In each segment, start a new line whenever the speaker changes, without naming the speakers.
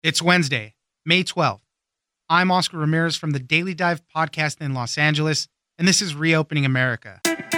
It's Wednesday, May 12th. I'm Oscar Ramirez from the Daily Dive podcast in Los Angeles, and this is Reopening America.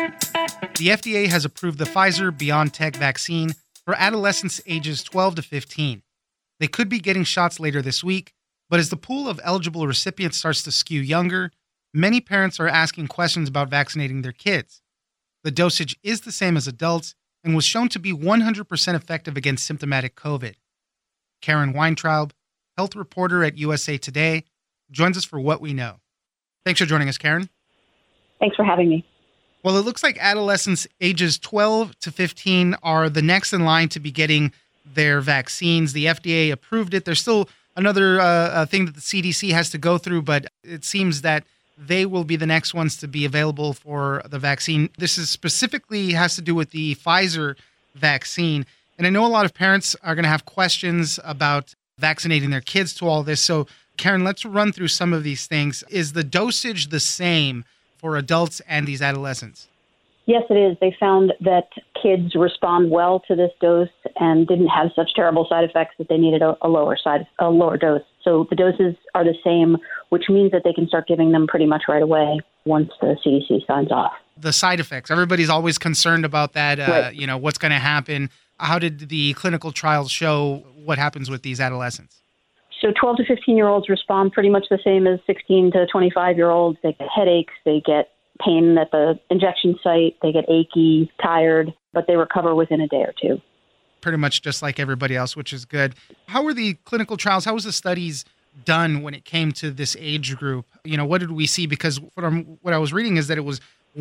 The FDA has approved the Pfizer-BioNTech vaccine for adolescents ages 12 to 15. They could be getting shots later this week, but as the pool of eligible recipients starts to skew younger, many parents are asking questions about vaccinating their kids. The dosage is the same as adults and was shown to be 100% effective against symptomatic COVID. Karen Weintraub, health reporter at USA Today, joins us for What We Know. Thanks for joining us, Karen.
Thanks for having me.
Well, it looks like adolescents ages 12 to 15 are the next in line to be getting their vaccines. The FDA approved it. There's still another thing that the CDC has to go through, but it seems that they will be the next ones to be available for the vaccine. This is specifically has to do with the Pfizer vaccine. And I know a lot of parents are going to have questions about vaccinating their kids to all this. So, Karen, let's run through some of these things. Is the dosage the same for adults and these adolescents?
Yes, it is. They found that kids respond well to this dose and didn't have such terrible side effects that they needed a lower dose. So the doses are the same, which means that they can start giving them pretty much right away once the CDC signs off.
The side effects, everybody's always concerned about that,
Right.
What's going to happen. How did the clinical trials show what happens with these adolescents?
So 12 to 15-year-olds respond pretty much the same as 16 to 25-year-olds. They get headaches, they get pain at the injection site, they get achy, tired, but they recover within a day or two.
Pretty much just like everybody else, which is good. How were the clinical trials? How was the studies done when it came to this age group? What did we see? Because what I was reading is that it was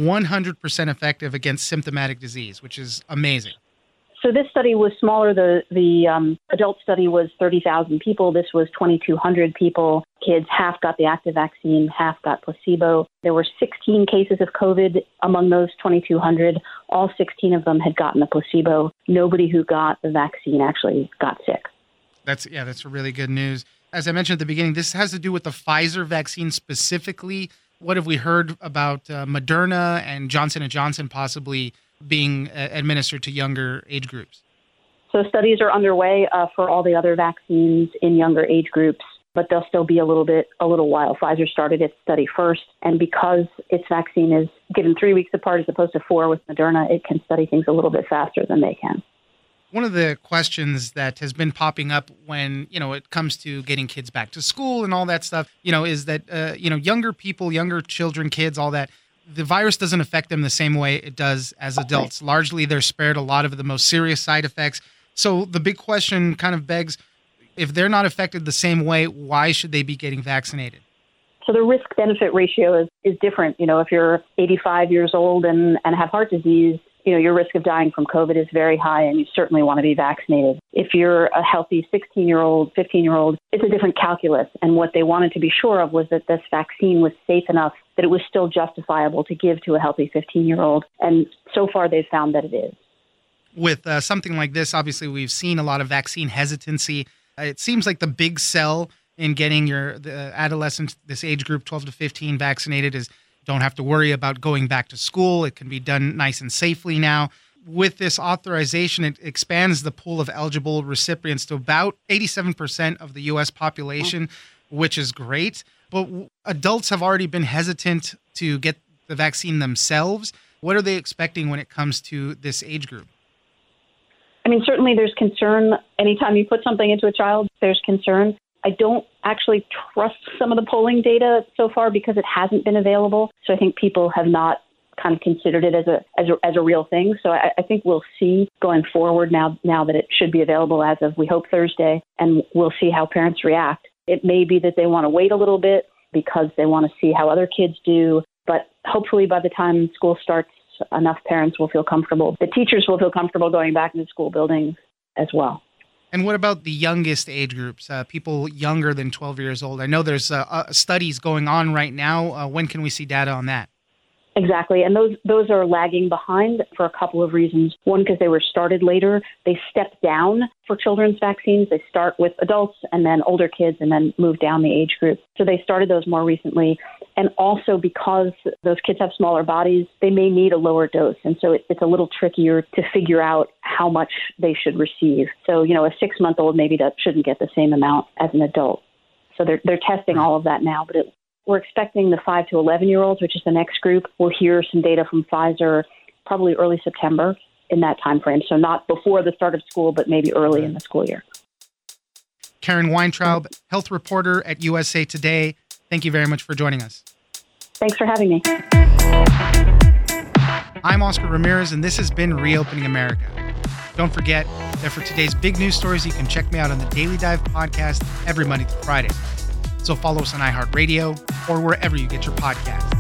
100% effective against symptomatic disease, which is amazing.
So this study was smaller. The adult study was 30,000 people. This was 2,200 people. Kids, half got the active vaccine, half got placebo. There were 16 cases of COVID among those 2,200. All 16 of them had gotten the placebo. Nobody who got the vaccine actually got sick.
That's really good news. As I mentioned at the beginning, this has to do with the Pfizer vaccine specifically. What have we heard about Moderna and Johnson & Johnson possibly being administered to younger age groups?
So studies are underway for all the other vaccines in younger age groups, but they'll still be a little while. Pfizer started its study first, and because its vaccine is given 3 weeks apart as opposed to 4 with Moderna, it can study things a little bit faster than they can.
One of the questions that has been popping up when, it comes to getting kids back to school and all that stuff, is that, younger people, younger children, kids, all that, the virus doesn't affect them the same way it does as adults. Right. Largely, they're spared a lot of the most serious side effects. So the big question kind of begs, if they're not affected the same way, why should they be getting vaccinated?
So the risk-benefit ratio is different. If you're 85 years old and have heart disease, your risk of dying from COVID is very high, and you certainly want to be vaccinated. If you're a healthy 16-year-old, 15-year-old, it's a different calculus. And what they wanted to be sure of was that this vaccine was safe enough that it was still justifiable to give to a healthy 15-year-old. And so far, they've found that it is.
With something like this, obviously, we've seen a lot of vaccine hesitancy. It seems like the big sell in getting the adolescents, this age group, 12 to 15, vaccinated is don't have to worry about going back to school. It can be done nice and safely now. With this authorization, it expands the pool of eligible recipients to about 87% of the U.S. population, which is great. But adults have already been hesitant to get the vaccine themselves. What are they expecting when it comes to this age group?
I mean, certainly there's concern. Anytime you put something into a child, there's concern. I don't actually trust some of the polling data so far because it hasn't been available. So I think people have not kind of considered it as a real thing. So I think we'll see going forward now that it should be available as of, we hope, Thursday, and we'll see how parents react. It may be that they want to wait a little bit because they want to see how other kids do. But hopefully by the time school starts, enough parents will feel comfortable. The teachers will feel comfortable going back into school buildings as well.
And what about the youngest age groups, people younger than 12 years old? I know there's studies going on right now. When can we see data on that?
Exactly. And those are lagging behind for a couple of reasons. One, because they were started later. They step down for children's vaccines. They start with adults and then older kids and then move down the age group. So they started those more recently. And also because those kids have smaller bodies, they may need a lower dose. And so it's a little trickier to figure out how much they should receive. So, a 6-month-old maybe that shouldn't get the same amount as an adult. So they're testing all of that now. But we're expecting the 5 to 11-year-olds, which is the next group. We'll hear some data from Pfizer probably early September in that time frame. So not before the start of school, but maybe early in the school year.
Karen Weintraub, health reporter at USA Today. Thank you very much for joining us.
Thanks for having me.
I'm Oscar Ramirez, and this has been Reopening America. Don't forget that for today's big news stories, you can check me out on the Daily Dive podcast every Monday through Friday. So follow us on iHeartRadio or wherever you get your podcasts.